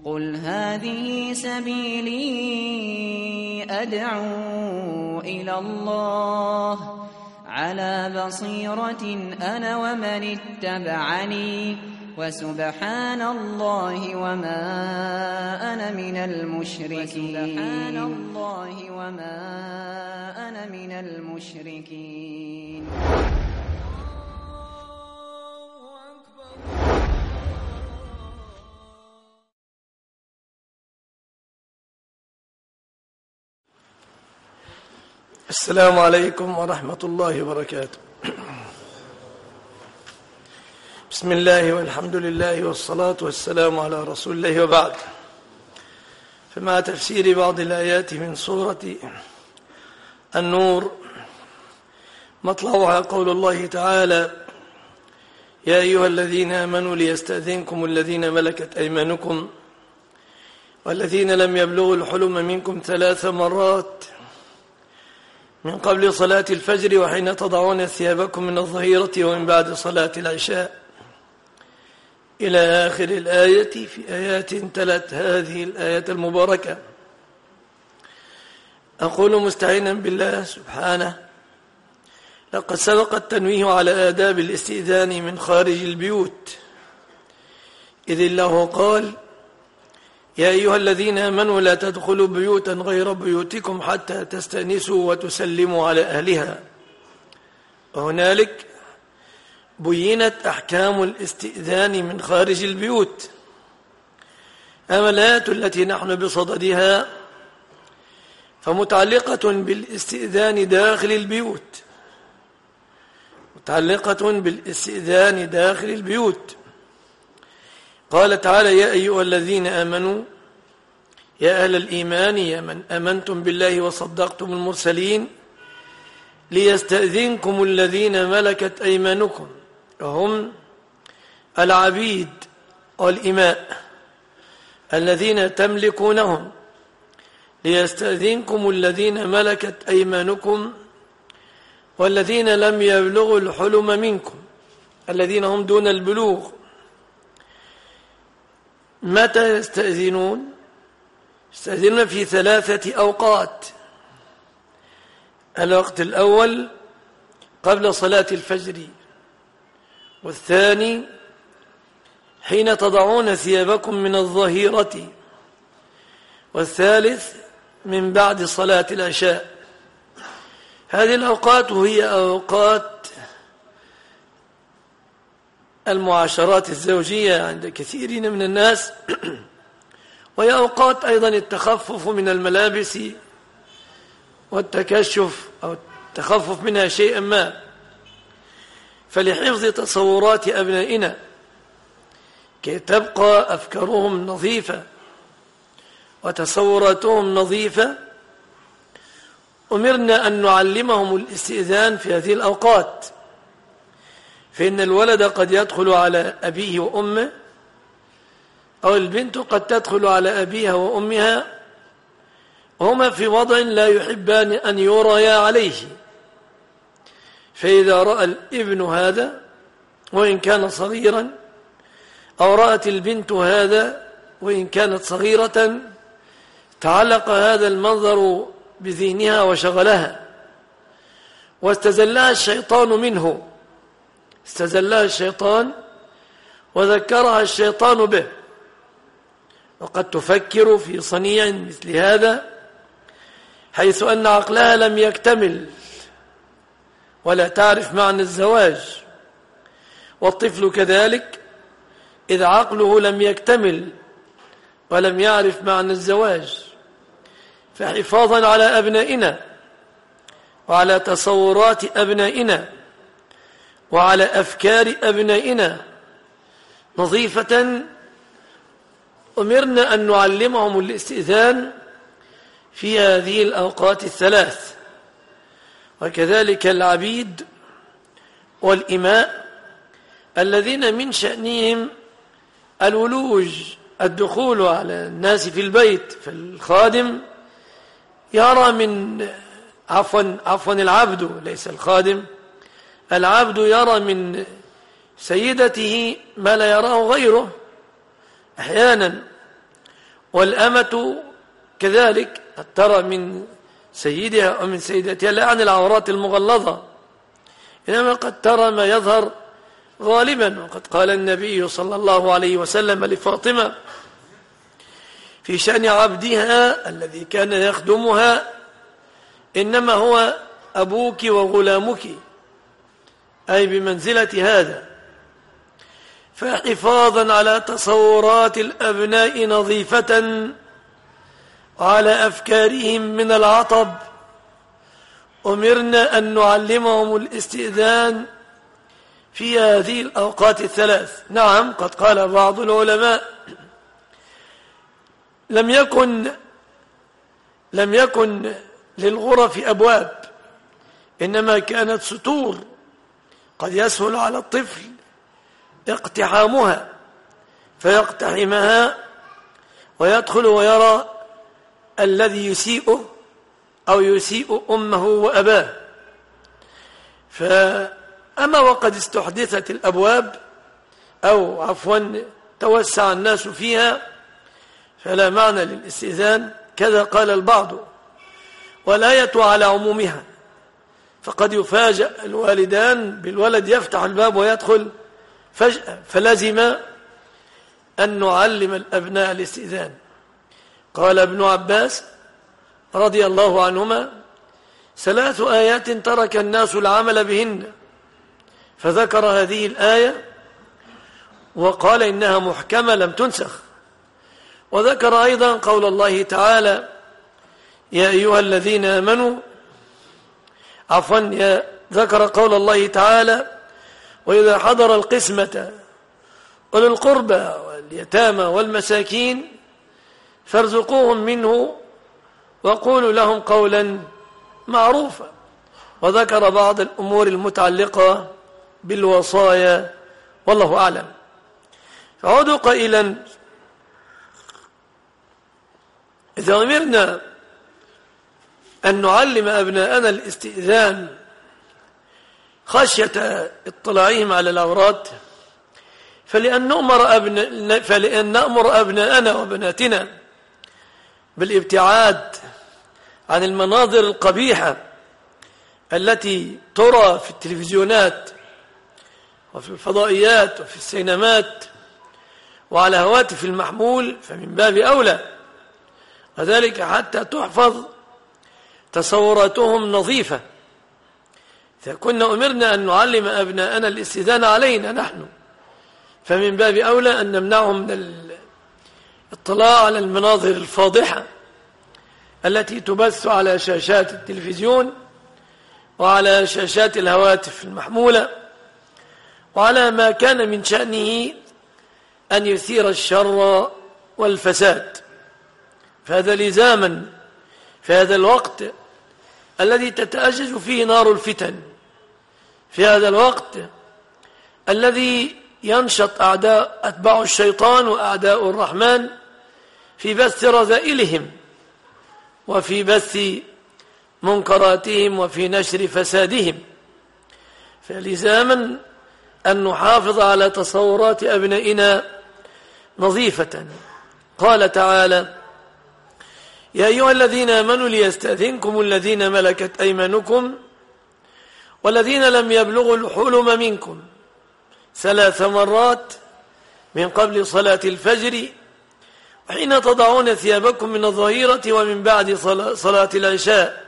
قل هذه سبيلي أدعو إلى الله على بصيرة أنا ومن اتبعني وسبحان الله وما أنا من المشركين. السلام عليكم ورحمة الله وبركاته. بسم الله والحمد لله والصلاة والسلام على رسول الله وبعد. فمع تفسير بعض الآيات من سورة النور مطلعها قول الله تعالى: يا أيها الذين آمنوا ليستأذنكم الذين ملكت أيمانكم والذين لم يبلغوا الحلم منكم 3 مرات من قبل صلاة الفجر وحين تضعون ثيابكم من الظهيرة ومن بعد صلاة العشاء، إلى آخر الآية. في آيات تلت هذه الآية المباركة. أقول مستعينا بالله سبحانه: لقد سبق التنويه على آداب الاستئذان من خارج البيوت، إذ الله قال: يا أيها الذين آمنوا لا تدخلوا بيوتا غير بيوتكم حتى تستأنسوا وتسلموا على أهلها. وهنالك بينت أحكام الاستئذان من خارج البيوت. أما الآيات التي نحن بصددها فمتعلقة بالاستئذان داخل البيوت، قال تعالى: يا أيها الذين آمنوا، يا أهل الإيمان، يا من آمنتم بالله وصدقتم المرسلين، ليستأذنكم الذين ملكت أيمانكم، وهم العبيد والإماء الذين تملكونهم. ليستأذنكم الذين ملكت أيمانكم والذين لم يبلغوا الحلم منكم، الذين هم دون البلوغ. متى يستأذنون؟ يستأذنون في 3 أوقات. الوقت الأول قبل صلاة الفجر، والثاني حين تضعون ثيابكم من الظهيرة، والثالث من بعد صلاة العشاء. هذه الأوقات هي أوقات المعاشرات الزوجية عند كثيرين من الناس، وهي أوقات أيضا التخفف من الملابس والتكشف أو التخفف منها شيئا ما. فلحفظ تصورات أبنائنا كي تبقى أفكارهم نظيفة وتصوراتهم نظيفة، أمرنا أن نعلمهم الاستئذان في هذه الأوقات. فإن الولد قد يدخل على أبيه وأمه، أو البنت قد تدخل على أبيها وأمها، وهما في وضع لا يحبان أن يريا عليه. فإذا رأى الابن هذا وإن كان صغيرا، أو رأت البنت هذا وإن كانت صغيرة، تعلق هذا المنظر بذهنها وشغلها، واستزلها الشيطان منه، استزلها الشيطان وذكرها الشيطان به. وقد تفكر في صنيع مثل هذا حيث أن عقلها لم يكتمل ولا تعرف معنى الزواج، والطفل كذلك إذ عقله لم يكتمل ولم يعرف معنى الزواج. فحفاظا على أبنائنا وعلى تصورات أبنائنا وعلى أفكار أبنائنا نظيفة، أمرنا أن نعلمهم الاستئذان في هذه الأوقات 3. وكذلك العبيد والإماء الذين من شأنهم الولوج، الدخول على الناس في البيت. فالخادم يرى من عفوا العبد ليس الخادم، العبد يرى من سيدته ما لا يراه غيره أحيانا، والأمة كذلك قد ترى من سيدها أو من سيدتها لا عن العورات المغلظة، إنما قد ترى ما يظهر غالبا. وقد قال النبي صلى الله عليه وسلم لفاطمة في شأن عبدها الذي كان يخدمها: إنما هو أبوك وغلامك، أي بمنزلة هذا. فحفاظا على تصورات الأبناء نظيفة وعلى أفكارهم من العطب، أمرنا أن نعلمهم الاستئذان في هذه الأوقات الثلاث. نعم، قد قال بعض العلماء: لم يكن للغرف أبواب، إنما كانت ستور قد يسهل على الطفل اقتحامها فيقتحمها ويدخل ويرى الذي يسيئه أو يسيء أمه وأباه. فأما وقد استحدثت الأبواب أو عفوا توسع الناس فيها فلا معنى للاستئذان، كذا قال البعض، والآية على عمومها. فقد يفاجأ الوالدان بالولد يفتح الباب ويدخل فجأة، فلزم أن نعلم الأبناء الاستئذان. قال ابن عباس رضي الله عنهما: 3 آيات ترك الناس العمل بهن، فذكر هذه الآية وقال إنها محكمة لم تنسخ. وذكر أيضا قول الله تعالى: يا أيها الذين آمنوا ذكر قول الله تعالى: وإذا حضر القسمة أولي القربى واليتامى والمساكين فارزقوهم منه وقولوا لهم قولا معروفا. وذكر بعض الأمور المتعلقة بالوصايا، والله أعلم. فعود قائلا: إذا أمرنا أن نعلم أبناءنا الاستئذان خشية اطلاعهم على العورات، فلأن نأمر أبناءنا وبناتنا بالابتعاد عن المناظر القبيحة التي ترى في التلفزيونات وفي الفضائيات وفي السينمات وعلى هواتف المحمول، فمن باب أولى، وذلك حتى تحفظ تصوراتهم نظيفة. إذا كنا أمرنا أن نعلم أبناءنا الاستئذان علينا نحن، فمن باب أولى أن نمنعهم من الاطلاع على المناظر الفاضحة التي تبث على شاشات التلفزيون وعلى شاشات الهواتف المحمولة، وعلى ما كان من شأنه أن يثير الشر والفساد. فهذا لزاما في هذا الوقت الذي تتأجج فيه نار الفتن، في هذا الوقت الذي ينشط أتباع الشيطان وأعداء الرحمن في بث رذائلهم وفي بث منكراتهم وفي نشر فسادهم. فلزاما أن نحافظ على تصورات أبنائنا نظيفة. قال تعالى: يا أيها الذين آمنوا ليستأذنكم الذين ملكت أيمانكم والذين لم يبلغوا الحلم منكم 3 مرات من قبل صلاة الفجر وحين تضعون ثيابكم من الظهيرة ومن بعد صلاة العشاء.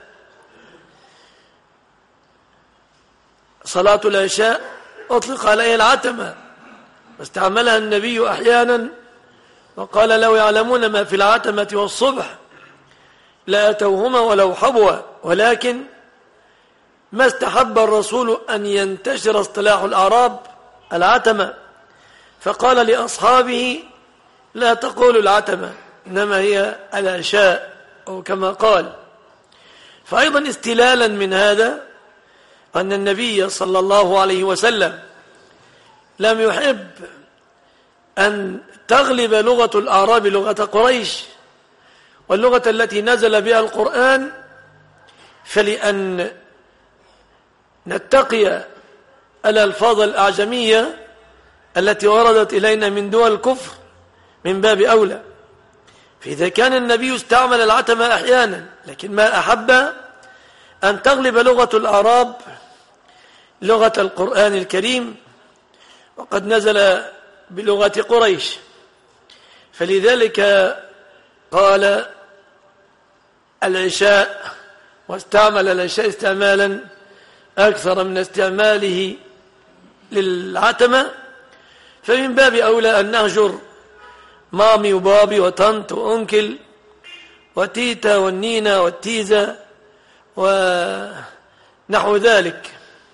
صلاة العشاء أطلق عليها العتمة، واستعملها النبي أحيانا وقال: لو يعلمون ما في العتمة والصبح لأتوهما ولو حبوا. ولكن ما استحب الرسول أن ينتشر اصطلاح الأعراب العتمة، فقال لأصحابه: لا تقولوا العتمة، إنما هي العشاء، أو كما قال. فأيضا استلالا من هذا أن النبي صلى الله عليه وسلم لم يحب أن تغلب لغة الأعراب لغة قريش واللغة التي نزل بها القرآن، فلأن نتقي الألفاظ الأعجمية التي وردت إلينا من دول الكفر من باب أولى. فإذا كان النبي استعمل العتمة أحيانا، لكن ما أحب أن تغلب لغة الأعراب لغة القرآن الكريم، وقد نزل بلغة قريش، فلذلك قال العشاء، واستعمل العشاء استعمالا أكثر من استعماله للعتمة. فمن باب أولى أن نهجر مامي وبابي وطنط وأنكل وتيتا والنينا والتيزة ونحو ذلك.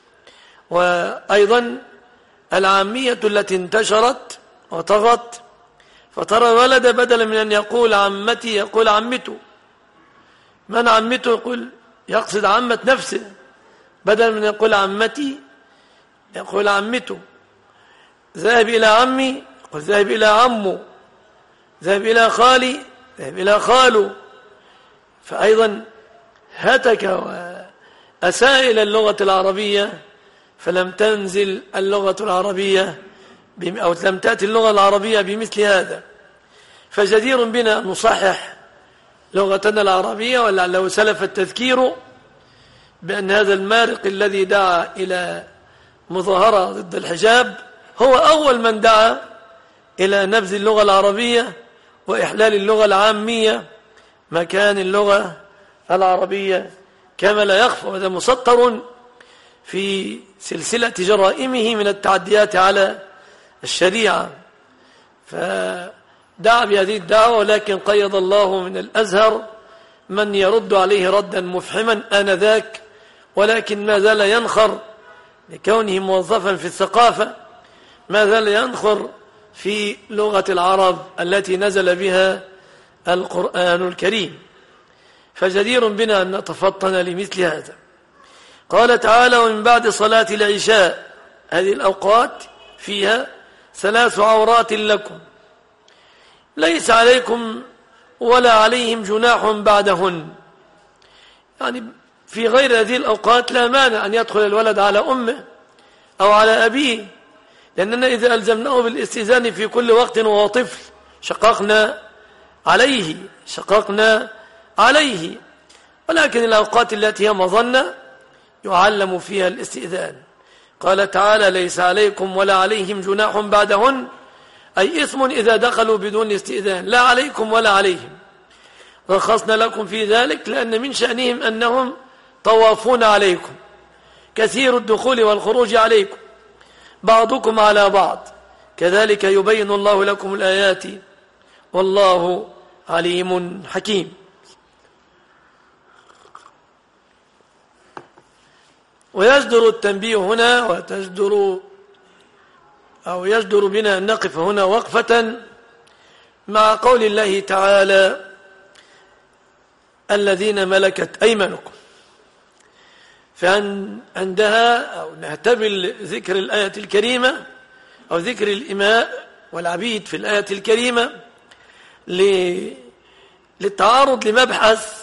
وأيضا العامية التي انتشرت وطغت، فترى الولد بدلا من أن يقول عمتي يقول عمته. من عمته يقصد عمة نفسه، بدلا من يقول عمتي يقول عمته. ذهب إلى عمي يقول ذهب إلى عمه، ذهب إلى خالي ذهب إلى خاله. فأيضا هتك وأساء إلى اللغة العربية، فلم تنزل اللغة العربية أو لم تأتي اللغة العربية بمثل هذا. فجدير بنا أن نصحح لغتنا العربية، ولعله سلف التذكير بأن هذا المارق الذي دعا إلى مظاهرة ضد الحجاب هو أول من دعا إلى نبذ اللغة العربية وإحلال اللغة العامية مكان اللغة العربية كما لا يخفى. وهذا مسطر في سلسلة جرائمه من التعديات على الشريعة. فدعا بهذه الدعوة، ولكن قيض الله من الأزهر من يرد عليه ردا مفحما آنذاك، ولكن ما زال ينخر لكونه موظفا في الثقافة، ما زال ينخر في لغة العرب التي نزل بها القرآن الكريم. فجدير بنا أن نتفطن لمثل هذا. قال تعالى: ومن بعد صلاة العشاء، هذه الأوقات فيها 3 عورات لكم ليس عليكم ولا عليهم جناح بعدهن. يعني في غير هذه الأوقات لا مانع أن يدخل الولد على أمه أو على أبيه، لأننا إذا ألزمناه بالاستئذان في كل وقت وهو طفل شققنا عليه. ولكن الأوقات التي هي مظنة يعلم فيها الاستئذان. قال تعالى: ليس عليكم ولا عليهم جناح بعدهن، أي إثم إذا دخلوا بدون استئذان، لا عليكم ولا عليهم. رخصنا لكم في ذلك لأن من شأنهم أنهم طوافون عليكم، كثير الدخول والخروج عليكم، بعضكم على بعض، كذلك يبين الله لكم الآيات والله عليم حكيم. ويجدر التنبيه هنا يجدر بنا أن نقف هنا وقفة مع قول الله تعالى: الذين ملكت أيمانكم. فعندها أو نهتبل ذكر الآية الكريمة أو ذكر الإماء والعبيد في الآية الكريمة للتعارض لمبحث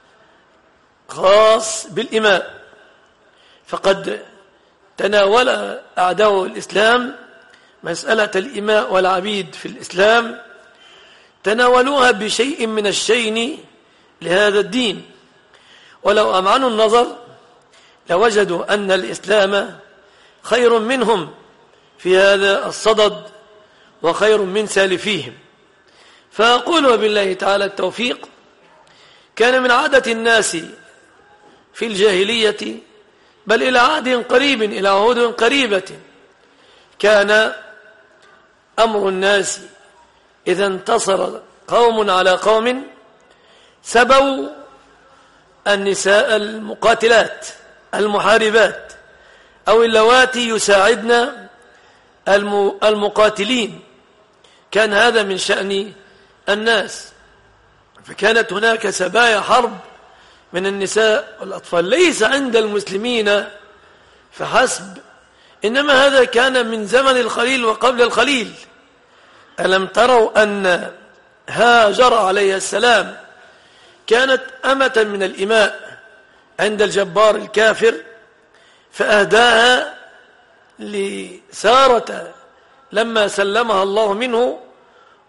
خاص بالإماء. فقد تناول أعداء الإسلام مسألة الإماء والعبيد في الإسلام، تناولوها بشيء من الشين لهذا الدين، ولو أمعنوا النظر لوجدوا أن الإسلام خير منهم في هذا الصدد وخير من سالفيهم. فأقول وبالله تعالى التوفيق: كان من عادة الناس في الجاهلية، بل إلى عهد قريب، إلى عهود قريبة، كان أمر الناس إذا انتصر قوم على قوم سبوا النساء المقاتلات المحاربات أو اللواتي يساعدن المقاتلين. كان هذا من شأن الناس، فكانت هناك سبايا حرب من النساء والأطفال، ليس عند المسلمين فحسب، إنما هذا كان من زمن الخليل وقبل الخليل. ألم تروا أن هاجر عليه السلام كانت أمة من الإماء عند الجبار الكافر، فأهداها لسارة لما سلمها الله منه،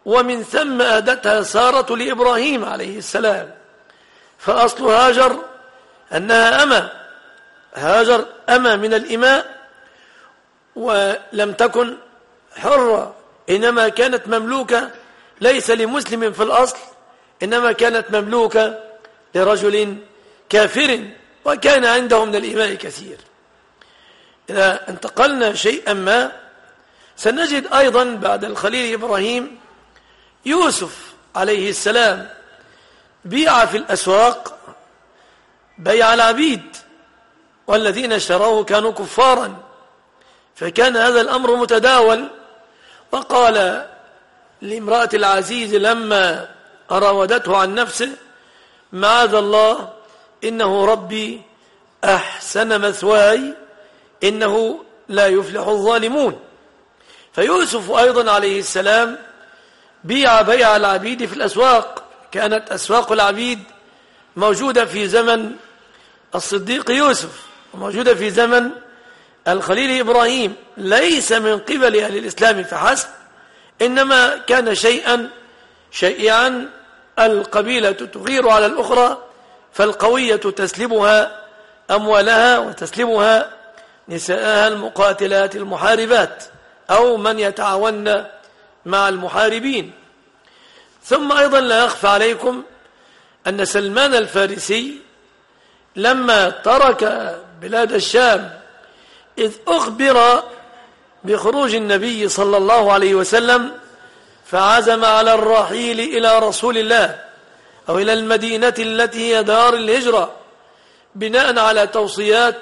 ومن ثم أهدتها سارة لإبراهيم عليه السلام. فأصل هاجر أنها أمة، هاجر أمة من الإماء، ولم تكن حرة، إنما كانت مملوكة ليس لمسلم في الأصل، إنما كانت مملوكة لرجل كافر، وكان عنده من الإماء كثير. إذا انتقلنا شيئا ما سنجد أيضا بعد الخليل إبراهيم يوسف عليه السلام بيع في الأسواق بيع العبيد، والذين اشتروه كانوا كفارا، فكان هذا الأمر متداول. وقال لامرأة العزيز لما راودته عن نفسه: معاذ الله إنه ربي أحسن مثواي إنه لا يفلح الظالمون. فيوسف أيضا عليه السلام بيع بيع العبيد في الأسواق. كانت أسواق العبيد موجودة في زمن الصديق يوسف، وموجودة في زمن الخليل إبراهيم، ليس من قبل أهل الإسلام فحسب، إنما كان شيئا شائعا، القبيلة تغير على الأخرى، فالقوية تسلبها أموالها وتسلبها نساءها المقاتلات المحاربات أو من يتعاون مع المحاربين. ثم أيضا لا يخفى عليكم أن سلمان الفارسي لما ترك بلاد الشام إذ أخبر بخروج النبي صلى الله عليه وسلم فعزم على الرحيل إلى رسول الله أو إلى المدينة التي هي دار الهجرة، بناء على توصيات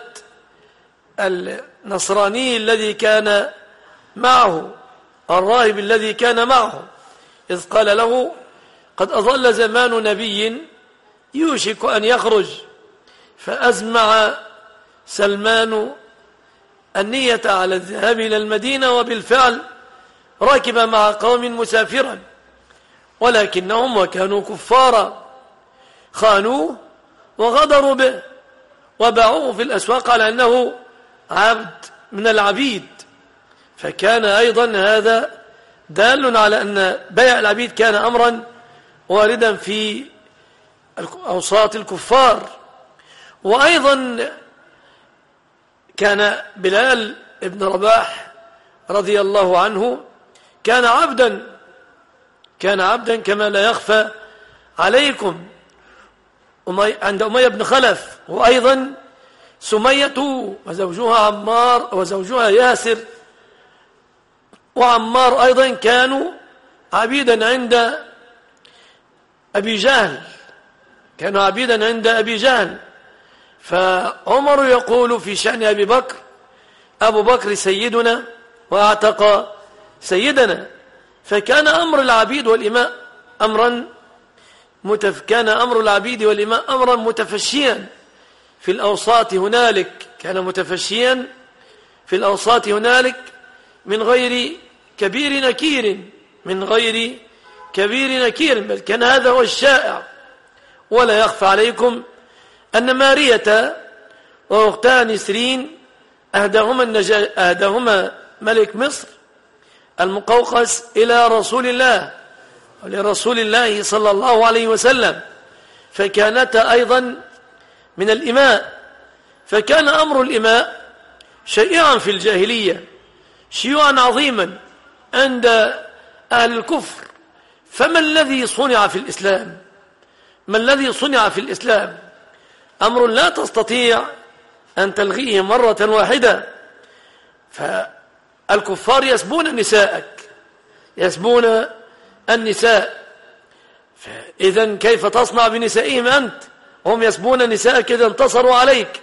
النصراني الذي كان معه، الراهب الذي كان معه، إذ قال له: قد أظل زمان نبي يوشك أن يخرج. فأزمع سلمان النية على الذهاب إلى المدينة، وبالفعل ركب مع قوم مسافرا، ولكنهم وكانوا كفارا خانوه وغدروا به وباعوه في الأسواق على أنه عبد من العبيد. فكان أيضا هذا دال على أن بيع العبيد كان أمرا واردا في أوساط الكفار. وأيضا كان بلال ابن رباح رضي الله عنه كان عبدا كما لا يخفى عليكم عند أمية بن خلف، وأيضا سمية وزوجها عمار وزوجها ياسر وعمار أيضا كانوا عبيدا عند أبي جهل، فعمر يقول في شأن أبي بكر: أبو بكر سيدنا وأعتق سيدنا. فكان أمر العبيد والإماء أمرا متفشيا في الأوساط هنالك، من غير كبير نكير، بل كان هذا هو الشائع. ولا يخفى عليكم أن مارية وأختها نسرين أهداهما ملك مصر المقوقس إلى رسول الله صلى الله عليه وسلم، فكانتا أيضا من الإماء. فكان أمر الإماء شائعا في الجاهلية، شيوعا عظيما عند أهل الكفر. فما الذي صنع في الإسلام؟ أمر لا تستطيع أن تلغيه مرة واحدة. فالكفار يسبون النساء، فإذا كيف تصنع بنسائهم أنت؟ هم يسبون نساءك إذا انتصروا عليك.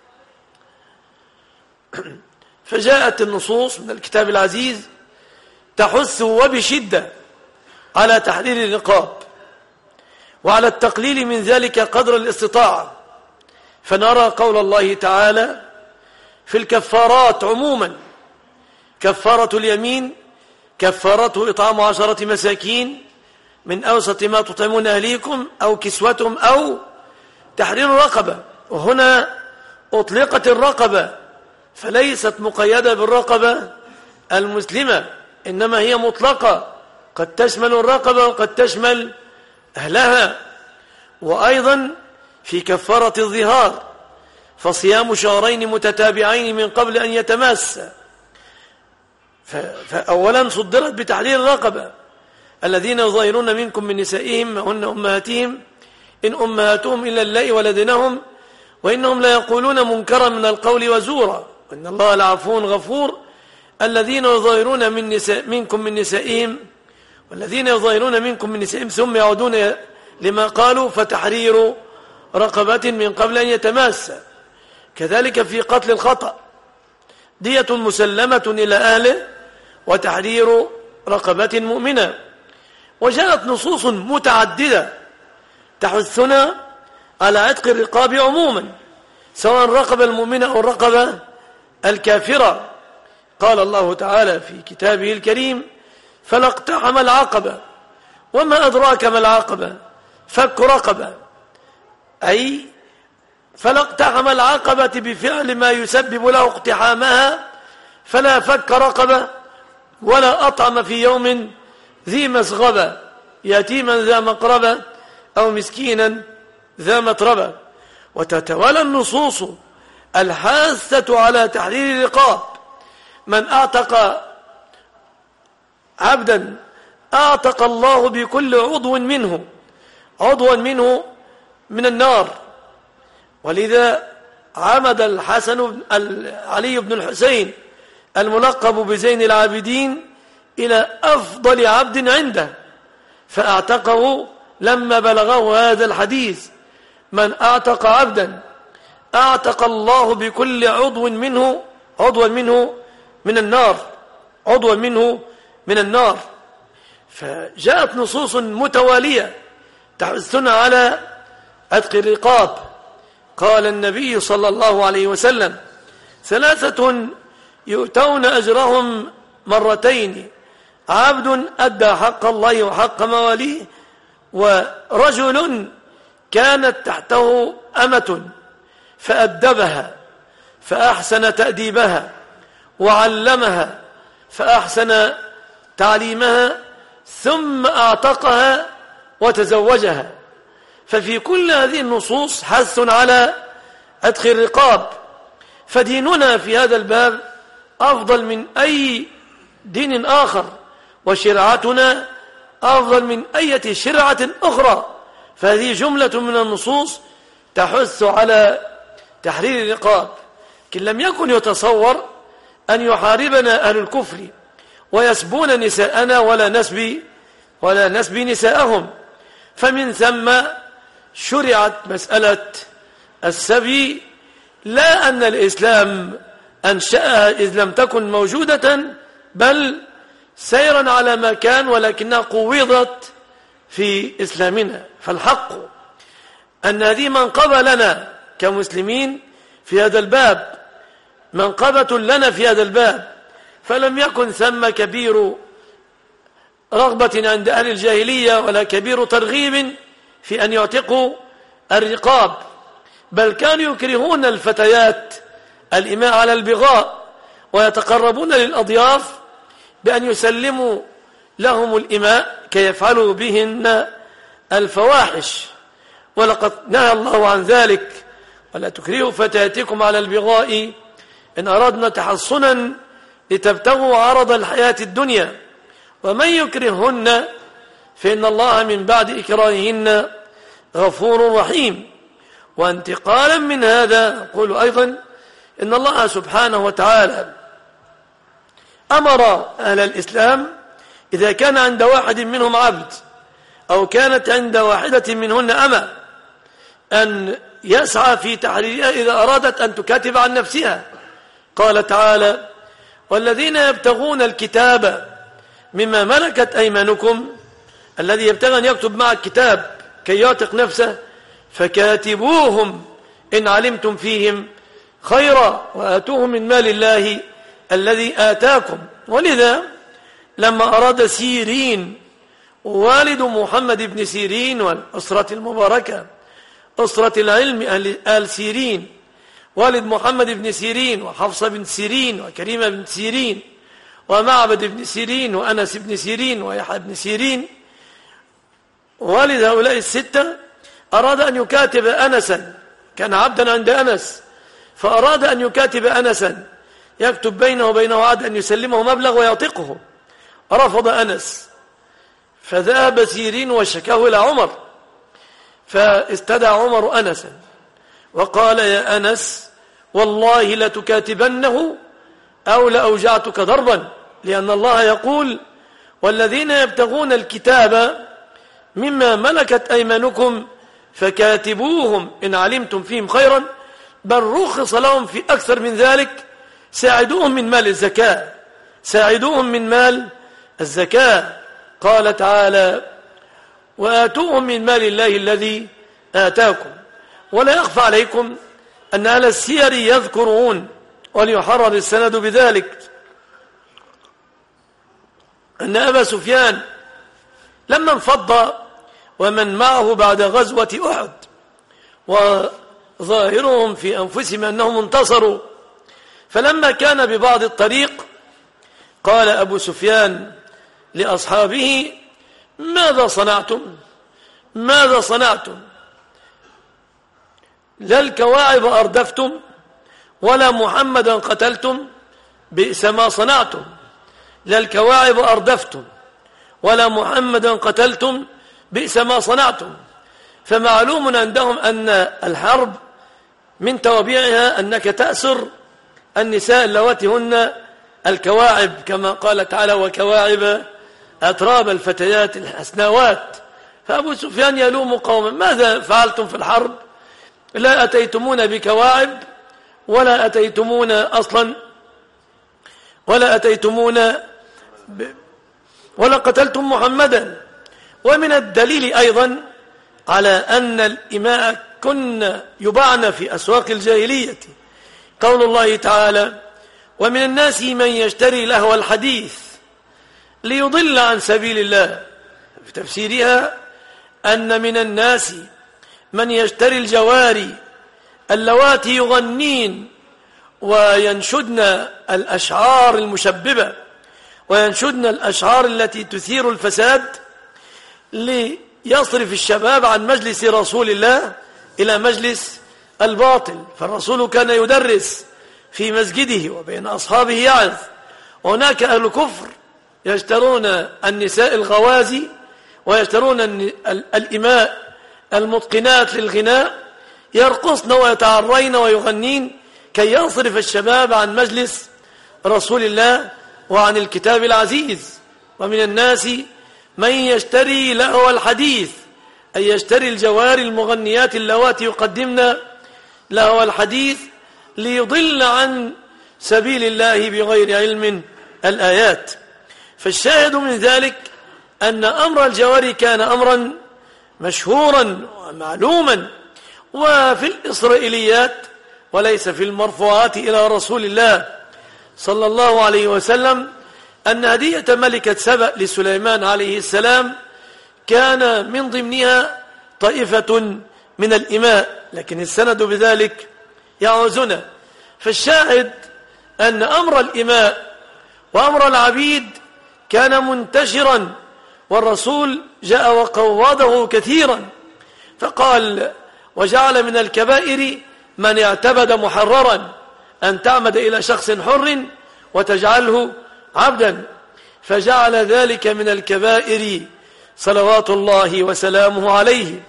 فجاءت النصوص من الكتاب العزيز تحث وبشدة على تحرير الرقاب وعلى التقليل من ذلك قدر الاستطاعة. فنرى قول الله تعالى في الكفارات عموما: كفارة اليمين كفارته إطعام 10 مساكين من أوسط ما تطعمون أهليكم أو كسوتهم أو تحرير رقبة. وهنا أطلقت الرقبة، فليست مقيدة بالرقبة المسلمة، إنما هي مطلقة قد تشمل الرقبة وقد تشمل أهلها. وأيضا في كفارة الظهار فصيام شهرين متتابعين من قبل أن يتماسا. فأولا صدرت بتحرير الرقبة. الذين يظاهرون منكم من نسائهم ما هن أمهاتهم إن أمهاتهم إلا اللائي ولدنهم وإنهم لا يقولون منكرا من القول وزورا وإن الله لعفو غفور. الذين يظاهرون منكم من نسائهم والذين يظاهرون منكم من نسائهم ثم يعودون لما قالوا فتحرير رقبة من قبل أن يتماسا. كذلك في قتل الخطأ دية مسلمة إلى أهله وتحرير رقبة مؤمنة. وجاءت نصوص متعددة تحثنا على عتق الرقاب عموما سواء الرقبة المؤمنة أو الرقبة الكافرة. قال الله تعالى في كتابه الكريم فلا اقتحم العقبة وما أدراك ما العقبة فك رقبة، أي فلا اقتحم العقبة بفعل ما يسبب له اقتحامها فلا فك رقبة ولا أطعم في يوم ذي مسغبة يتيما ذا مقربة أو مسكينا ذا متربة. وتتوالى النصوص الحاثة على تحرير الرقاب. من أعتق عبدا أعتق الله بكل عضو منه من النار. ولذا عمد الحسن علي بن الحسين الملقب بزين العابدين إلى أفضل عبد عنده فأعتقه لما بلغه هذا الحديث من أعتق عبدا أعتق الله بكل عضو منه من النار. فجاءت نصوص متوالية تحثنا على عتق الرقاب. قال النبي صلى الله عليه وسلم 3 يؤتون أجرهم مرتين عبد أدى حق الله وحق مواليه ورجل كانت تحته أمة فأدبها فأحسن تأديبها وعلمها فأحسن تعليمها ثم أعتقها وتزوجها. ففي كل هذه النصوص حث على عتق الرقاب. فديننا في هذا الباب أفضل من أي دين آخر وشرعتنا أفضل من أي شرعة أخرى. فهذه جملة من النصوص تحث على تحرير الرقاب. لكن لم يكن يتصور أن يحاربنا أهل الكفر ويسبون نساءنا ولا نسبي نساءهم. فمن ثم شرعت مسألة السبي لا أن الإسلام أنشأها إذ لم تكن موجودة بل سيرا على ما كان ولكنها قوضت في إسلامنا. فالحق أن هذه منقبة لنا كمسلمين في هذا الباب، منقبة لنا في هذا الباب. فلم يكن ثم كبير رغبة عند أهل الجاهلية ولا كبير ترغيب في أن يعتقوا الرقاب، بل كانوا يكرهون الفتيات الإماء على البغاء ويتقربون للأضياف بأن يسلموا لهم الإماء كي يفعلوا بهن الفواحش. ولقد نهى الله عن ذلك ولا تكرهوا فتياتكم على البغاء إن أردنا تحصنا لتبتغوا عرض الحياة الدنيا ومن يكرهن فإن الله من بعد إكراههن غفور رحيم. وانتقالا من هذا نقول أيضا إن الله سبحانه وتعالى أمر أهل الإسلام إذا كان عند واحد منهم عبد أو كانت عند واحدة منهن أمة أن يسعى في تحريرها إذا أرادت أن تكاتب عن نفسها. قال تعالى والذين يبتغون الكتاب مما ملكت أيمانكم، الذي يبتغي أن يكتب مع الكتاب كي يعتق نفسه فكاتبوهم إن علمتم فيهم خيرا وآتوهم من مال الله الذي آتاكم. ولذا لما أراد سيرين والد محمد بن سيرين والأسرة المباركة أسرة العلم آل سيرين، والد محمد بن سيرين وحفصة بن سيرين وكريمة بن سيرين ومعبد بن سيرين وأنس بن سيرين ويحيى بن سيرين، والد هؤلاء الستة أراد أن يكاتب أنسا، كان عبدا عند أنس، فأراد أن يكاتب أنسا يكتب بينه وبينه عهد أن يسلمه مبلغ ويعتقه، رفض أنس، فذهب سيرين وشكاه إلى عمر، فاستدعى عمر أنسا وقال: يا أنس والله لتكاتبنه أو لأوجعتك ضربا، لأن الله يقول: والذين يبتغون الكتاب مما ملكت أيمانكم فكاتبوهم إن علمتم فيهم خيرا، بل رخص لهم في أكثر من ذلك، ساعدوهم من مال الزكاة، ساعدوهم من مال الزكاة. قال تعالى: وآتوهم من مال الله الذي آتاكم. ولا يخفى عليكم أن أهل السير يذكرون، وليحرر السند بذلك، أن أبا سفيان لما انفض ومن معه بعد غزوة أحد وظاهرهم في أنفسهم أنهم انتصروا، فلما كان ببعض الطريق قال أبو سفيان لأصحابه: ماذا صنعتم؟ ماذا صنعتم؟ لا الكواعب أردفتم ولا محمدا قتلتم، بئس ما صنعتم. لا الكواعب أردفتم ولا محمدا قتلتم، بئس ما صنعتم. فمعلوم عندهم أن الحرب من توابعها أنك تأسر النساء اللواتي هن الكواعب، كما قال تعالى: وكواعب أتراب الفتيات الحسناوات. فأبو سفيان يلوم قوما: ماذا فعلتم في الحرب؟ لا أتيتمون بكواعب ولا أتيتمون أصلا ولا أتيتمون ولا قتلتم محمدا. ومن الدليل أيضا على أن الإماء كن يباعن في أسواق الجاهلية قول الله تعالى: ومن الناس من يشتري لهو الحديث ليضل عن سبيل الله. في تفسيرها أن من الناس من يشتري الجواري اللواتي يغنين وينشدن الأشعار المشببة وينشدن الأشعار التي تثير الفساد ليصرف الشباب عن مجلس رسول الله إلى مجلس الباطل. فالرسول كان يدرس في مسجده وبين أصحابه يعظ، وهناك أهل كفر يشترون النساء الغوازي ويشترون الإماء المتقنات للغناء، يرقصن ويتعرين ويغنين كي يصرف الشباب عن مجلس رسول الله وعن الكتاب العزيز. ومن الناس من يشتري لهو الحديث، أي يشتري الجواري المغنيات اللواتي يقدمن لهو الحديث ليضل عن سبيل الله بغير علم الآيات. فالشاهد من ذلك أن أمر الجواري كان أمرا مشهورا ومعلوما، وفي الإسرائيليات وليس في المرفوعات إلى رسول الله صلى الله عليه وسلم أن هدية ملكة سبأ لسليمان عليه السلام كان من ضمنها طائفة من الإماء، لكن السند بذلك يعوزنا. فالشاهد أن أمر الإماء وأمر العبيد كان منتشرا، والرسول جاء وقوضه كثيرا، فقال: وجعل من الكبائر من اعتبد محررا، أن تعمد إلى شخص حر وتجعله عبدا، فجعل ذلك من الكبائر صلوات الله وسلامه عليه.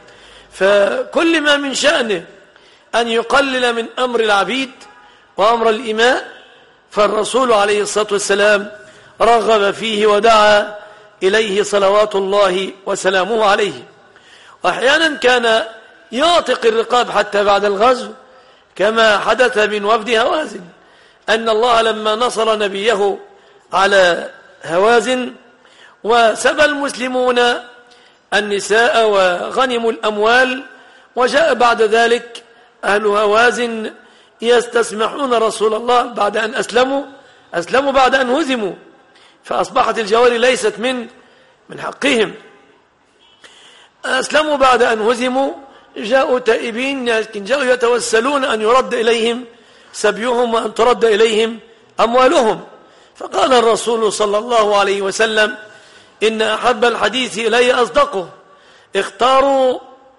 فكل ما من شأنه أن يقلل من أمر العبيد وأمر الإماء، فالرسول عليه الصلاة والسلام رغب فيه ودعا إليه صلوات الله وسلامه عليه. وأحيانا كان يعتق الرقاب حتى بعد الغزو، كما حدث من وفد هوازن، أن الله لما نصر نبيه على هوازن وسبى المسلمون النساء وغنموا الأموال، وجاء بعد ذلك أهل هوازن يستسمحون رسول الله بعد أن أسلموا بعد أن هزموا، فأصبحت الجواري ليست من حقهم. أسلموا بعد أن هزموا، جاءوا تائبين، لكن جاءوا يتوسلون أن يرد إليهم سبيهم وأن ترد إليهم أموالهم، فقال الرسول صلى الله عليه وسلم: إن أحب الحديث إلي أصدقه، اختاروا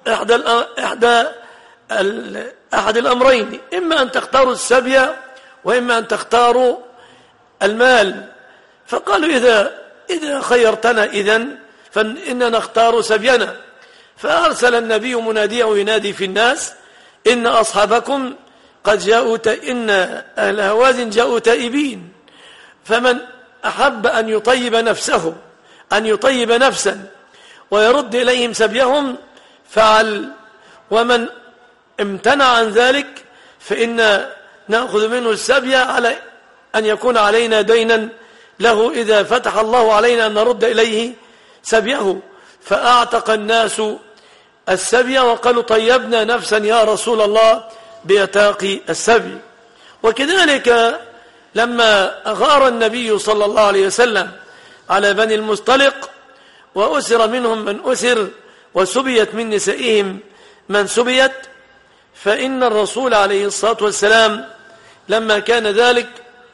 أحد الأمرين، إما أن تختاروا السبي وإما أن تختاروا المال. فقالوا: إذا خيرتنا إذن فإننا نختار سبينا. فأرسل النبي مناديه ينادي في الناس: إن أصحابكم قد جاءوا إن أهل هوازن جاءوا تائبين، فمن أحب أن يطيب نفسا ويرد إليهم سبيهم فعل، ومن امتنع عن ذلك فإن نأخذ منه السبي على أن يكون علينا دينا له إذا فتح الله علينا أن نرد إليه سبيه. فأعتق الناس السبي وقالوا: طيبنا نفسا يا رسول الله بإعتاق السبي. وكذلك لما أغار النبي صلى الله عليه وسلم على بني المصطلق وأسر منهم من أسر وسبيت من نسائهم من سبيت، فإن الرسول عليه الصلاة والسلام لما كان ذلك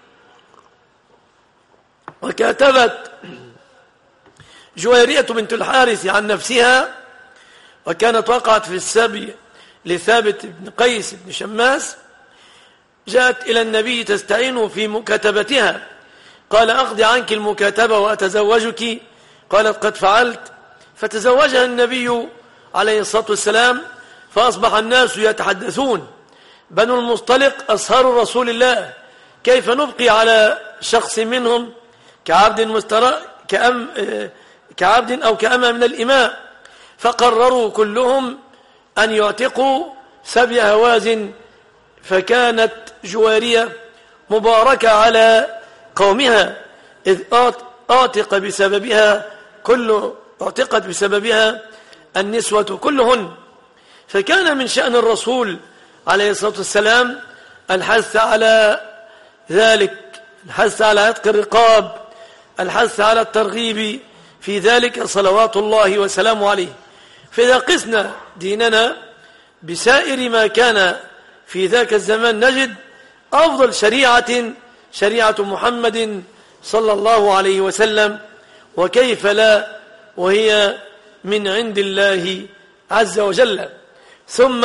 وكاتبت جويرية بنت الحارث عن نفسها، وكانت وقعت في السبي لثابت بن قيس بن شماس، جاءت إلى النبي تستعين في مكاتبتها. قال: أقضي عنك المكاتبة وأتزوجك. قالت: قد فعلت. فتزوجها النبي عليه الصلاة والسلام، فأصبح الناس يتحدثون: بنو المصطلق أصهار رسول الله، كيف نبقي على شخص منهم كعبد أو كأمة من الإماء؟ فقرروا كلهم أن يعتقوا سبي هوازن. فكانت جوارية مباركة على قومها، إذ اعتقت بسببها النسوة كلهن. فكان من شأن الرسول عليه الصلاة والسلام الحث على ذلك، الحث على عتق الرقاب، الحث على الترغيب في ذلك صلوات الله وسلامه عليه. فإذا قسنا ديننا بسائر ما كان في ذاك الزمان نجد أفضل شريعة محمد صلى الله عليه وسلم، وكيف لا وهي من عند الله عز وجل. ثم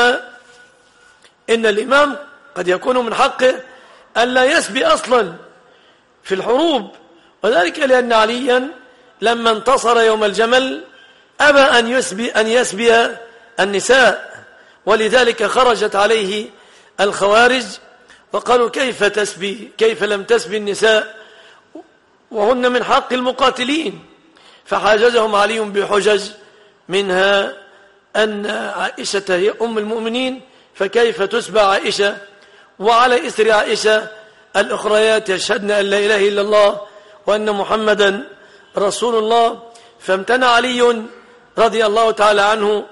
إن الإمام قد يكون من حقه ألا يسبي أصلا في الحروب، وذلك لأن عليا لما انتصر يوم الجمل أبى أن يسبي النساء، ولذلك خرجت عليه الخوارج وقالوا: كيف لم تسبي النساء وهن من حق المقاتلين؟ فحاجزهم علي بحجج، منها أن عائشة هي أم المؤمنين، فكيف تسبى عائشة وعلى إثر عائشة الأخريات يشهدن أن لا إله إلا الله وأن محمدا رسول الله؟ فامتنع علي رضي الله تعالى عنه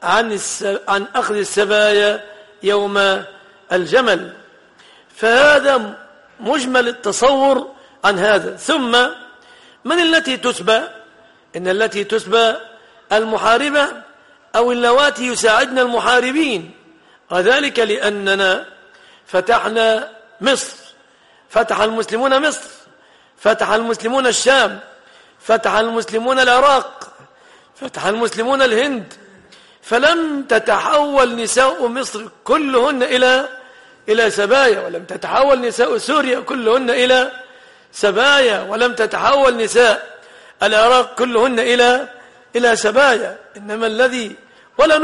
عن أخذ السبايا يوم الجمل. فهذا مجمل التصور عن هذا. ثم من التي تسبى؟ إن التي تسبى المحاربة أو اللواتي يساعدن المحاربين، وذلك لأننا فتحنا مصر، فتح المسلمون مصر، فتح المسلمون الشام، فتح المسلمون العراق، فتح المسلمون الهند، فلم تتحول نساء مصر كلهن إلى سبايا، ولم تتحول نساء سوريا كلهن إلى سبايا، ولم تتحول نساء العراق كلهن إلى سبايا. إنما الذي ولا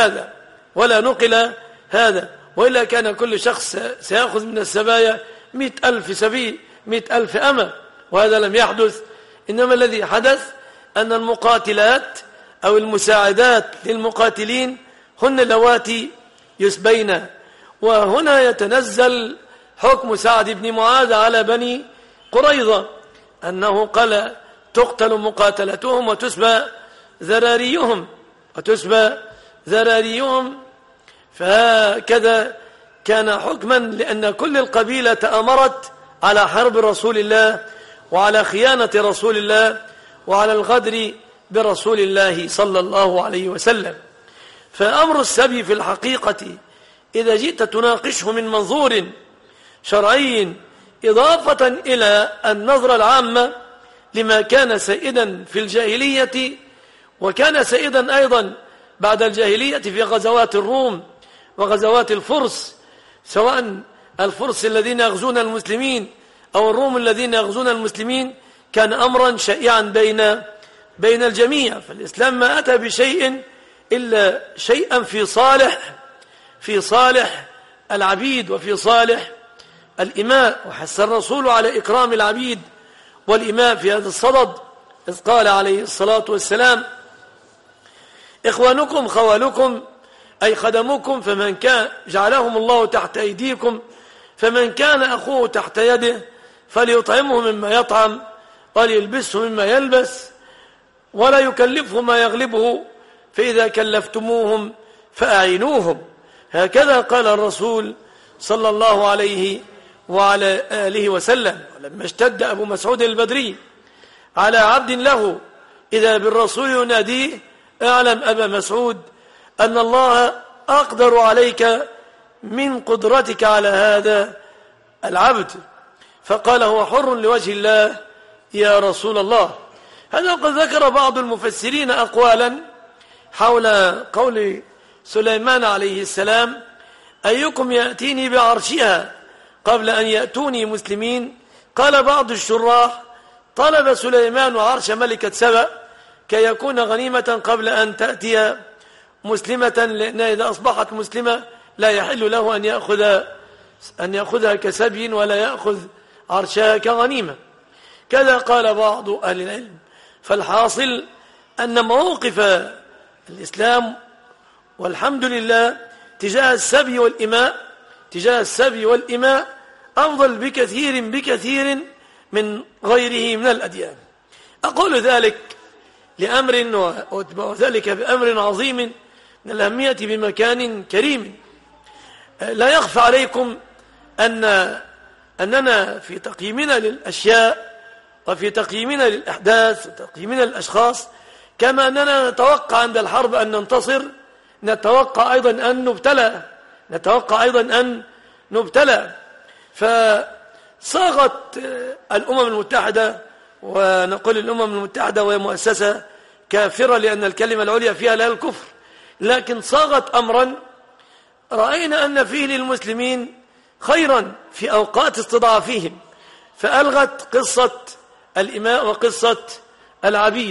نقل هذا وإلا كان كل شخص سيأخذ من السبايا 100,000 سبي، 100,000 أمة، وهذا لم يحدث. إنما الذي حدث أن المقاتلات أو المساعدات للمقاتلين هن اللواتي يسبين. وهنا يتنزل حكم سعد بن معاذ على بني قريظة، أنه قال: تقتل مقاتلتهم وتسبى ذراريهم. فهكذا كان حكما، لأن كل القبيلة أمرت على حرب رسول الله وعلى خيانة رسول الله وعلى الغدر برسول الله صلى الله عليه وسلم. فأمر السبي في الحقيقة إذا جئت تناقشه من منظور شرعي إضافة إلى النظرة العامة لما كان سائدا في الجاهلية، وكان سائدا أيضا بعد الجاهلية في غزوات الروم وغزوات الفرس، سواء الفرس الذين يغزون المسلمين أو الروم الذين يغزون المسلمين، كان أمرا شائعا بين الجميع. فالإسلام ما أتى بشيء إلا شيئا في صالح العبيد وفي صالح الإماء. وحث الرسول على إكرام العبيد والإماء في هذا الصدد، إذ قال عليه الصلاة والسلام: إخوانكم خوالكم، أي خدمكم، فمن كان جعلهم الله تحت أيديكم، فمن كان أخوه تحت يده فليطعمه مما يطعم وليلبسه مما يلبس ولا يكلفه ما يغلبه، فإذا كلفتموهم فأعينوهم. هكذا قال الرسول صلى الله عليه وعلى آله وسلم. ولما اشتد أبو مسعود البدري على عبد له إذا بالرسول يناديه: اعلم أبا مسعود أن الله أقدر عليك من قدرتك على هذا العبد. فقال: هو حر لوجه الله يا رسول الله. هذا قد ذكر بعض المفسرين أقوالا حول قول سليمان عليه السلام: أيكم يأتيني بعرشها قبل أن يأتوني مسلمين. قال بعض الشراح: طلب سليمان عرش ملكة سبأ كي يكون غنيمة قبل أن تأتي مسلمة، لأن إذا أصبحت مسلمة لا يحل له أن يأخذها كسبي ولا يأخذ عرشها كغنيمة. كذا قال بعض أهل العلم. فالحاصل أن موقف الإسلام والحمد لله تجاه السبي والإماء أفضل بكثير من غيره من الأديان. أقول ذلك لأمر وأتبع ذلك بأمر عظيم من الأهمية بمكان كريم. لا يخفى عليكم أننا في تقييمنا للأشياء وفي تقييمنا للأحداث وتقييمنا للأشخاص، كما أننا نتوقع عند الحرب أن ننتصر، نتوقع أيضا أن نبتلى. فصاغت الأمم المتحدة، ونقول الأمم المتحدة وهي مؤسسة كافرة لأن الكلمة العليا فيها لا الكفر، لكن صاغت أمرا رأينا أن فيه للمسلمين خيرا في أوقات استضعافهم، فألغت قصة الإماء وقصة العبيد.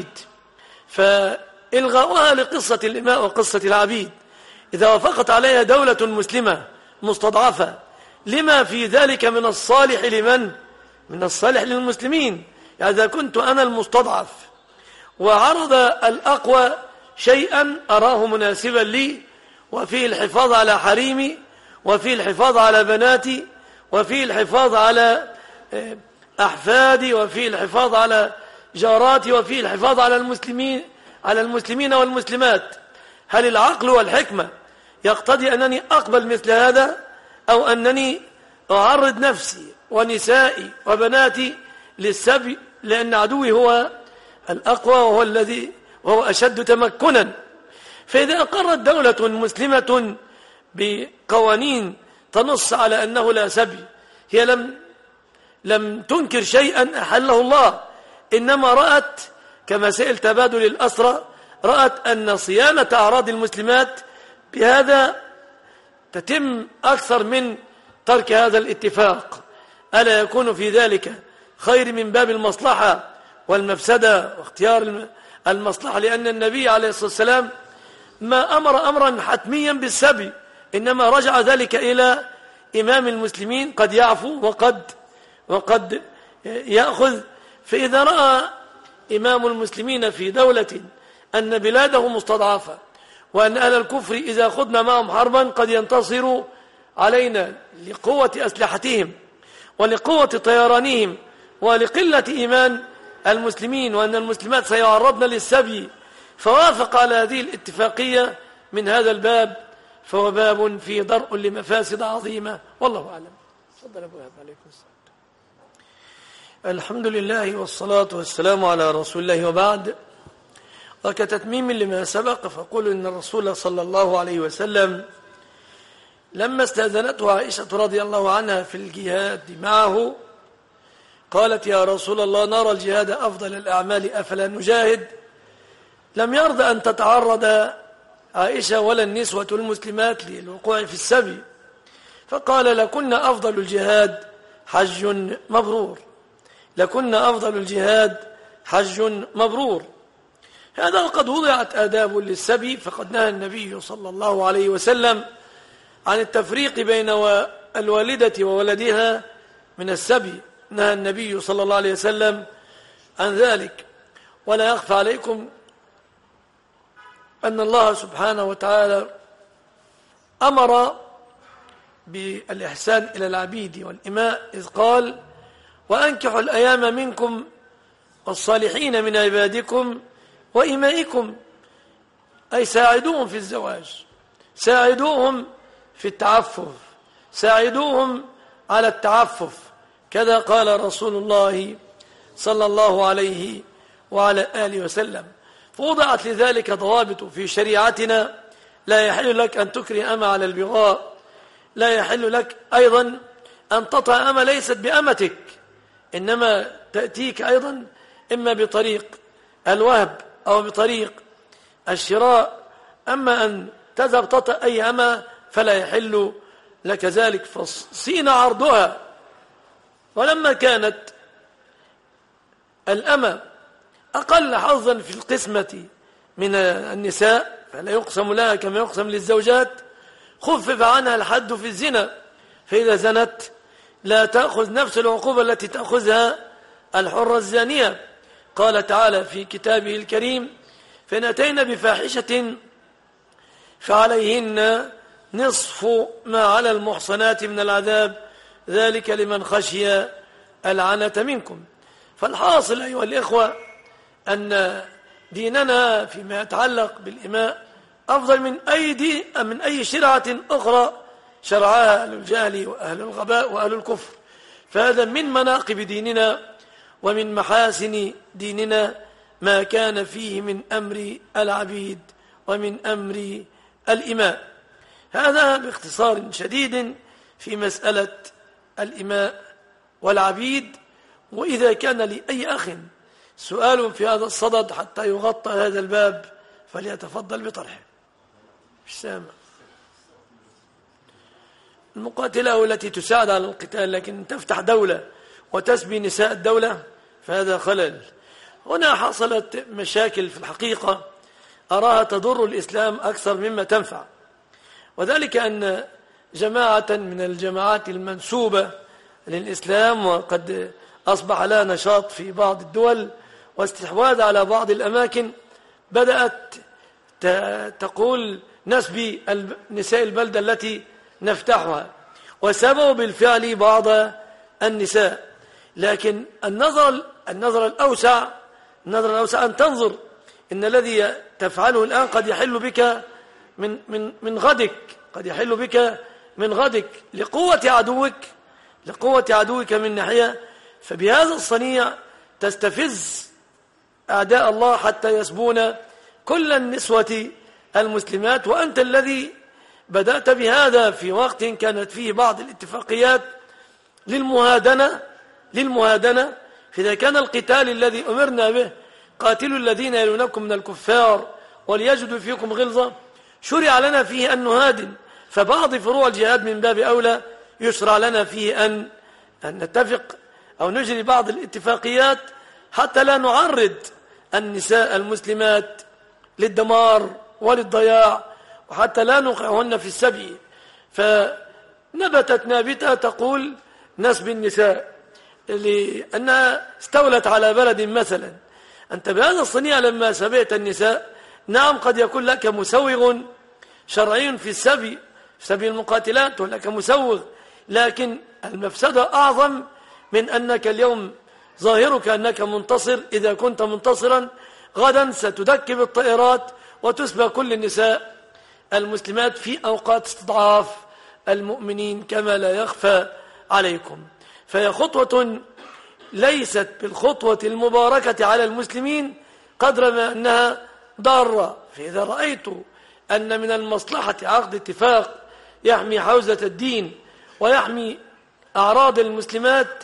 فإلغاؤها لقصة الإماء وقصة العبيد إذا وافقت عليها دولة مسلمة مستضعفة لما في ذلك من الصالح من الصالح للمسلمين. يعني إذا كنت أنا المستضعف وعرض الأقوى شيئا أراه مناسبا لي، وفيه الحفاظ على حريمي، وفيه الحفاظ على بناتي، وفيه الحفاظ على أحفادي، وفيه الحفاظ على جاراتي، وفيه الحفاظ على المسلمين والمسلمات، هل العقل والحكمة يقتضي أنني أقبل مثل هذا، أو أنني أعرض نفسي ونسائي وبناتي للسبي لأن عدوي هو الأقوى وهو أشد تمكنا؟ فإذا أقرت دولة مسلمة بقوانين تنص على أنه لا سبي، هي لم تنكر شيئا أحله الله، إنما رأت كمسائل تبادل الأسرى، رأت أن صيانة أعراض المسلمات بهذا تتم أكثر من ترك هذا الاتفاق. ألا يكون في ذلك خير من باب المصلحة والمفسدة واختيار المصلحة؟ لأن النبي عليه الصلاة والسلام ما أمر أمرا حتميا بالسبي، إنما رجع ذلك إلى إمام المسلمين، قد يعفو وقد يأخذ. فإذا رأى إمام المسلمين في دولة أن بلاده مستضعفة، وأن أهل الكفر إذا خضنا معهم حربا قد ينتصروا علينا لقوة أسلحتهم ولقوة طيرانهم ولقلة إيمان المسلمين، وأن المسلمات سيعرضن للسبي، فوافق على هذه الاتفاقية من هذا الباب، فهو باب فيه درء لمفاسد عظيمة، والله أعلم. تفضل أبو هاب. عليكم السلام. الحمد لله والصلاة والسلام على رسول الله، وبعد. وكتتميم لما سبق فقول إن الرسول صلى الله عليه وسلم لما استأذنته عائشة رضي الله عنها في الجهاد معه قالت يا رسول الله نرى الجهاد أفضل الأعمال أفلا نجاهد؟ لم يرضى أن تتعرض عائشة ولا النسوة المسلمات للوقوع في السبي، فقال لكن أفضل الجهاد حج مبرور، لكن أفضل الجهاد حج مبرور. هذا وقد وضعت آداب للسبي، فقد نهى النبي صلى الله عليه وسلم عن التفريق بين الوالدة وولدها من السبي، نهى النبي صلى الله عليه وسلم عن ذلك. ولا يخفى عليكم أن الله سبحانه وتعالى أمر بالإحسان إلى العبيد والإماء، إذ قال وأنكحوا الأيام منكم والصالحين من عبادكم وإمائكم، أي ساعدوهم في الزواج، ساعدوهم في التعفف، ساعدوهم على التعفف، كذا قال رسول الله صلى الله عليه وعلى آله وسلم. فوضعت لذلك ضوابط في شريعتنا، لا يحل لك أن تكره أمة على البغاء، لا يحل لك أيضا أن تطع أمة ليست بأمتك، إنما تأتيك أيضا إما بطريق الوهب أو بطريق الشراء. أما أن تذهب تطع أي أمة فلا يحل لك ذلك، فصين عرضها. ولما كانت الأمة أقل حظا في القسمة من النساء فلا يقسم لها كما يقسم للزوجات، خفف عنها الحد في الزنا، فإذا زنت لا تأخذ نفس العقوبة التي تأخذها الحرة الزانية. قال تعالى في كتابه الكريم فإن أتينا بفاحشة فعليهن نصف ما على المحصنات من العذاب ذلك لمن خشي العنة منكم. فالحاصل أيها الإخوة أن ديننا فيما يتعلق بالإماء أفضل من أي شرعة أخرى شرعها أهل الجهل وأهل الغباء وأهل الكفر. فهذا من مناقب ديننا ومن محاسن ديننا ما كان فيه من أمر العبيد ومن أمر الإماء. هذا باختصار شديد في مسألة الإماء والعبيد. وإذا كان لأي أخ سؤال في هذا الصدد حتى يغطى هذا الباب فليتفضل بطرحه. مش سامع. المقاتلة التي تساعد على القتال لكن تفتح دولة وتسبي نساء الدولة فهذا خلل. هنا حصلت مشاكل في الحقيقة أراها تضر الإسلام أكثر مما تنفع، وذلك أن جماعة من الجماعات المنسوبة للإسلام وقد أصبح لها نشاط في بعض الدول واستحواذ على بعض الأماكن بدأت تقول نسبي نساء البلدة التي نفتحها، وسبوا بالفعل بعض النساء. لكن النظر الأوسع أن تنظر إن الذي تفعله الآن قد يحل بك من غدك، قد يحل بك من غدك لقوة عدوك من ناحية. فبهذا الصنيع تستفز أعداء الله حتى يسبون كل النسوة المسلمات، وأنت الذي بدأت بهذا في وقت كانت فيه بعض الاتفاقيات للمهادنة. فإذا كان القتال الذي أمرنا به قاتلوا الذين يلونكم من الكفار وليجدوا فيكم غلظة، شرع لنا فيه أن نهادن، فبعض فروع الجهاد من باب أولى يشرع لنا فيه أن نتفق أو نجري بعض الاتفاقيات حتى لا نعرض النساء المسلمات للدمار وللضياع، وحتى لا نوقعهن في السبي. فنبتت نابتة تقول نسب النساء لأنها استولت على بلد مثلا. أنت بهذا الصنيع لما سبيت النساء نعم قد يكون لك مسوغ شرعي في السبي، في سبي المقاتلات ولك مسوغ، لكن المفسدة أعظم من أنك اليوم ظاهرك أنك منتصر. إذا كنت منتصرا غدا ستدكب الطائرات وتسبى كل النساء المسلمات في أوقات استضعاف المؤمنين كما لا يخفى عليكم. فهي خطوة ليست بالخطوة المباركة على المسلمين قدر ما أنها ضارة. فإذا رأيت أن من المصلحة عقد اتفاق يحمي حوزة الدين ويحمي أعراض المسلمات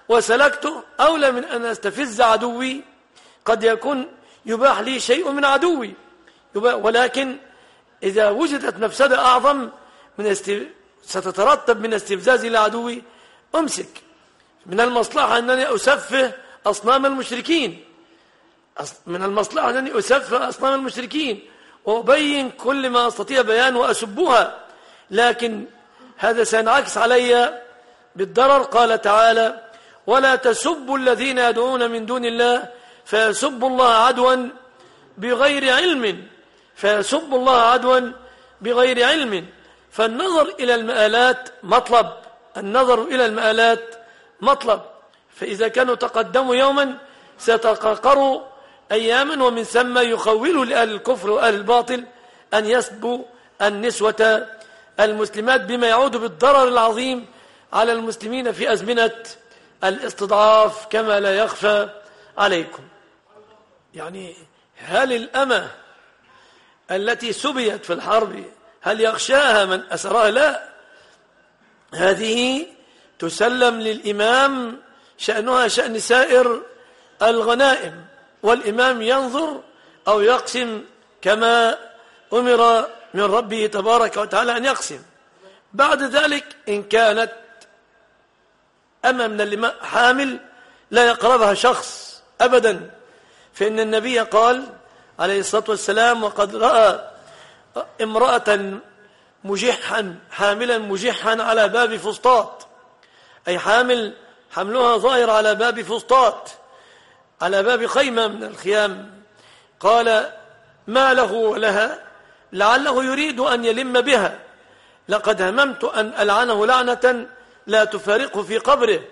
وسلكته أولى من أن أستفز عدوي. قد يكون يباح لي شيء من عدوي، ولكن إذا وجدت مفسدة أعظم ستترتب من استفزازي لعدوي أمسك. من المصلحة أنني أسفه أصنام المشركين، من المصلحة أنني أسفه أصنام المشركين وأبين كل ما أستطيع بيان وأسبها، لكن هذا سينعكس علي بالضرر. قال تعالى: ولا تسبوا الذين يدعون من دون الله فيسبوا الله عدوا بغير علم، فيسبوا الله عدوا بغير علم. فالنظر إلى المآلات مطلب، النظر إلى المآلات مطلب. فإذا كانوا تقدموا يوما سيتقاقروا أياما، ومن ثم يخولوا لأهل الكفر وأهل الباطل أن يسبوا النسوة المسلمات، بما يعود بالضرر العظيم على المسلمين في أزمنة الاستضعاف كما لا يخفى عليكم. يعني هل الأمة التي سبيت في الحرب هل يخشاها من أسرها؟ لا، هذه تسلم للإمام، شأنها شأن سائر الغنائم، والإمام ينظر أو يقسم كما أمر من ربه تبارك وتعالى أن يقسم. بعد ذلك إن كانت أما من الماء حامل لا يقربها شخص أبدا، فإن النبي قال عليه الصلاة والسلام: وقد رأى امرأة مجحا حاملا مجحا على باب فسطاط، أي حملها ظاهر على باب فسطاط، على باب خيمة من الخيام. قال: ما له ولها؟ لعله يريد أن يلم بها، لقد هممت أن ألعنه لعنة لا تفارقه في قبره.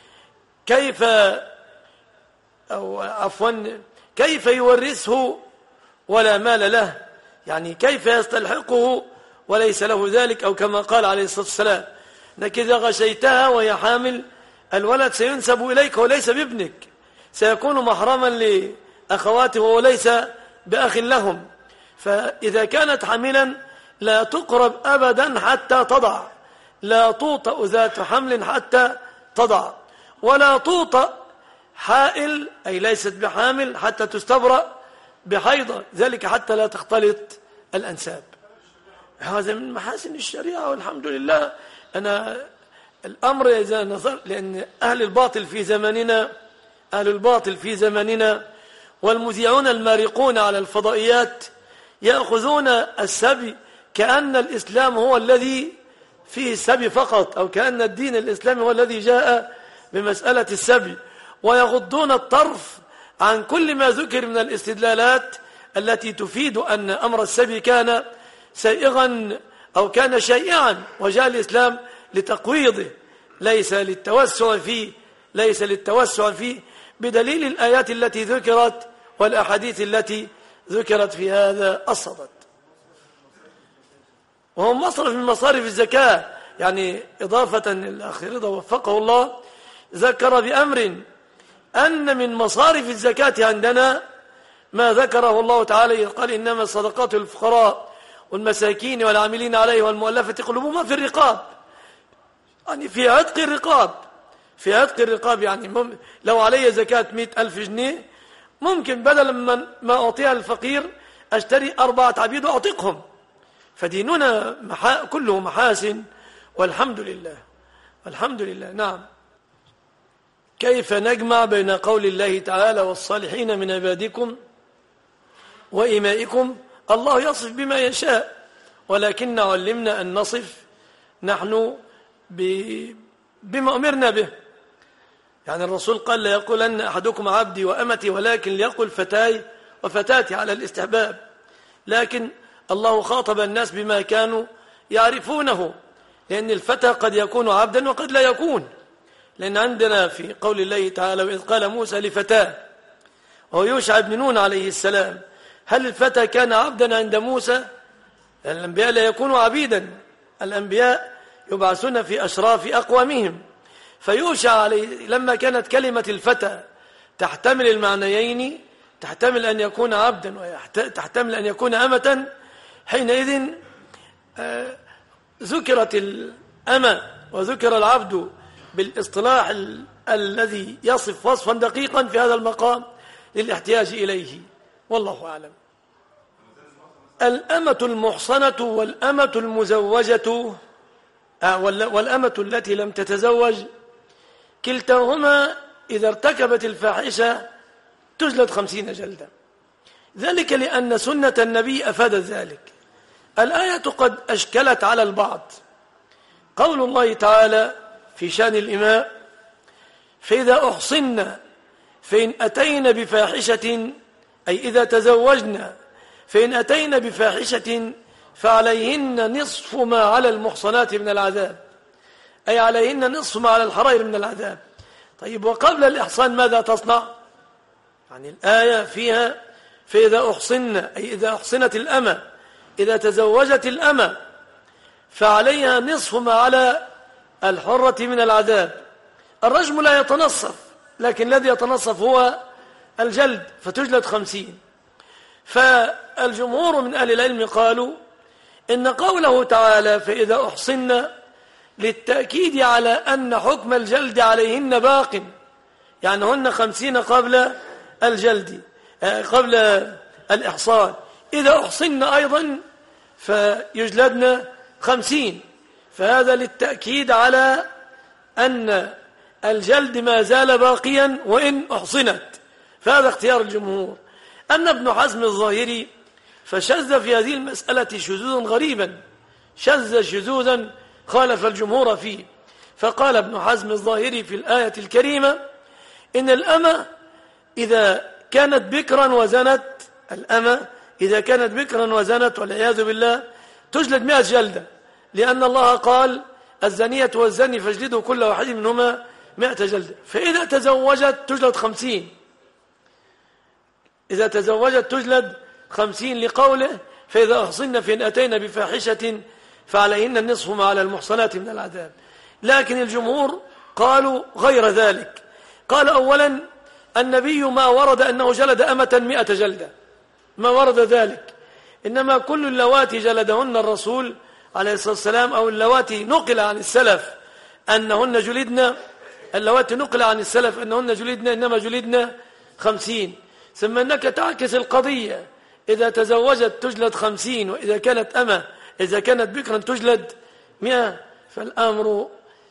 كيف يورثه ولا مال له؟ يعني كيف يستلحقه وليس له ذلك؟ أو كما قال عليه الصلاة والسلام: إنك إذا غشيتها وهي حامل الولد سينسب إليك وليس بابنك، سيكون محرما لأخواته وليس بأخ لهم. فإذا كانت حاملا لا تقرب أبدا حتى تضع، لا توطأ ذات حمل حتى تضع، ولا توطأ حائل أي ليست بحامل حتى تستبرأ بحيضة، ذلك حتى لا تختلط الأنساب. هذا من محاسن الشريعة والحمد لله. أنا الأمر إذا نظر، لأن أهل الباطل في زماننا والمذيعون المارقون على الفضائيات يأخذون السبي كأن الإسلام هو الذي فيه السبي فقط، أو كأن الدين الإسلامي هو الذي جاء بمسألة السبي، ويغضون الطرف عن كل ما ذكر من الاستدلالات التي تفيد أن أمر السبي كان سائغا أو كان شائعا، وجاء الإسلام لتقويضه ليس للتوسع فيه بدليل الآيات التي ذكرت والأحاديث التي ذكرت في هذا الصدد. وهو مصرف من مصارف الزكاة. يعني إضافة للأخ رضا وفقه الله ذكر بأمر أن من مصارف الزكاة عندنا ما ذكره الله تعالى، قال: إنما الصدقات للفقراء والمساكين والعاملين عليه والمؤلفة قلوبهم في الرقاب، يعني في عتق الرقاب. يعني لو علي زكاة 100,000 جنيه ممكن بدلا من ما أعطيها الفقير أشتري 4 عبيد وأعتقهم. فديننا كله محاسن والحمد لله. نعم. كيف نجمع بين قول الله تعالى: والصالحين من عبادكم وإمائكم؟ الله يصف بما يشاء، ولكن علمنا أن نصف نحن بما أمرنا به. يعني الرسول قال: لا يقولن أحدكم عبدي وأمتي، ولكن ليقل فتاي وفتاتي على الاستحباب. لكن الله خاطب الناس بما كانوا يعرفونه، لأن الفتى قد يكون عبدا وقد لا يكون. لأن عندنا في قول الله تعالى: وإذ قال موسى لفتاه، وهو يوشع بن نون عليه السلام، هل الفتى كان عبدا عند موسى؟ الأنبياء لا يكونوا عبيدا، الأنبياء يبعثون في أشراف أقوامهم. فيوشع عليه لما كانت كلمة الفتى تحتمل المعنيين، تحتمل أن يكون عبدا وتحتمل أن يكون أمة، حينئذ ذكرت الأمة وذكر العبد بالاصطلاح الذي يصف وصفا دقيقا في هذا المقام للاحتياج إليه، والله أعلم. الأمة المحصنة والأمة المزوجة والأمة التي لم تتزوج كلتاهما إذا ارتكبت الفاحشة تجلد 50 جلدة، ذلك لأن سنة النبي أفادت ذلك. الآية قد أشكلت على البعض. قول الله تعالى في شأن الإماء: فإذا أحصن فإن أتين بفاحشة، أي إذا تزوجنا فإن أتين بفاحشة فعليهن نصف ما على المحصنات من العذاب، أي عليهن نصف ما على الحرائر من العذاب. طيب، وقبل الإحصان ماذا تصنع؟ يعني الآية فيها فإذا أحصن، أي إذا أحصنت الأمة، إذا تزوجت الأمة فعليها نصف ما على الحرة من العذاب. الرجم لا يتنصف، لكن الذي يتنصف هو الجلد، فتجلد 50. فالجمهور من أهل العلم قالوا إن قوله تعالى فإذا أحصن للتأكيد على أن حكم الجلد عليهن باق، يعني هن 50 قبل الجلد، قبل الإحصان. إذا أحصن أيضا فيجلدن 50، فهذا للتأكيد على أن الجلد ما زال باقيا وإن أحصنت، فهذا اختيار الجمهور. أن ابن حزم الظاهري فشذ في هذه المسألة شذوذا غريبا، شذ شذوذا خالف الجمهور فيه. فقال ابن حزم الظاهري في الآية الكريمة إن الأمة إذا كانت بكرا وزنت، الأمة إذا كانت بكرا وزنت والعياذ بالله تجلد 100 جلدة، لأن الله قال الزانية والزاني فاجلدوا كل واحد منهما 100 جلدة. فإذا تزوجت تجلد 50، إذا تزوجت تجلد 50 لقوله فإذا أحصن فإن أتينا بفاحشة فعليهن النصف ما على المحصنات من العذاب. لكن الجمهور قالوا غير ذلك. قال أولا النبي ما ورد أنه جلد أمة 100 جلدة، ما ورد ذلك، إنما كل اللواتي جلدهن الرسول عليه الصلاة والسلام، أو اللواتي نقل عن السلف أنهن جلدن، اللواتي نقل عن السلف أنهن جلدن إنما جلدن 50. ثم أنك تعكس القضية، إذا تزوجت تجلد 50، وإذا كانت أمة إذا كانت بكرا تجلد 100، فالأمر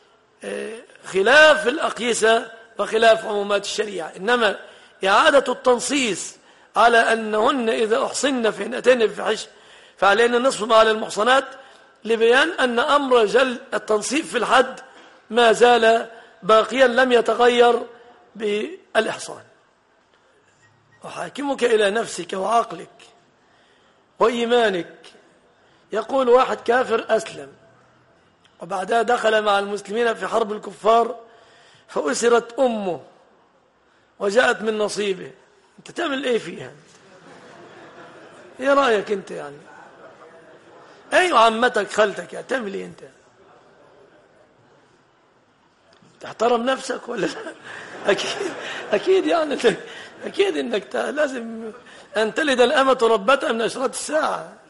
خلاف الأقيسة وخلاف عمومات الشريعة. إنما إعادة التنصيص على أنهن إذا أحصن فإن أتينا بفاحشة فعلينا نصف ما على المحصنات، لبيان أن أمر جلد التنصيف في الحد ما زال باقيا لم يتغير بالإحصان. أحاكمك إلى نفسك وعقلك وإيمانك. يقول واحد كافر أسلم وبعدها دخل مع المسلمين في حرب الكفار فأسرت أمه وجاءت من نصيبه، أنت تعمل إيه فيها؟ إيه رأيك أنت يعني؟ أيوة عمتك خالتك يعني تعمل إيه أنت؟ تحترم نفسك ولا لا؟ أكيد يعني أكيد إنك لازم أن تلد الأمة ربتها من أشراط الساعة.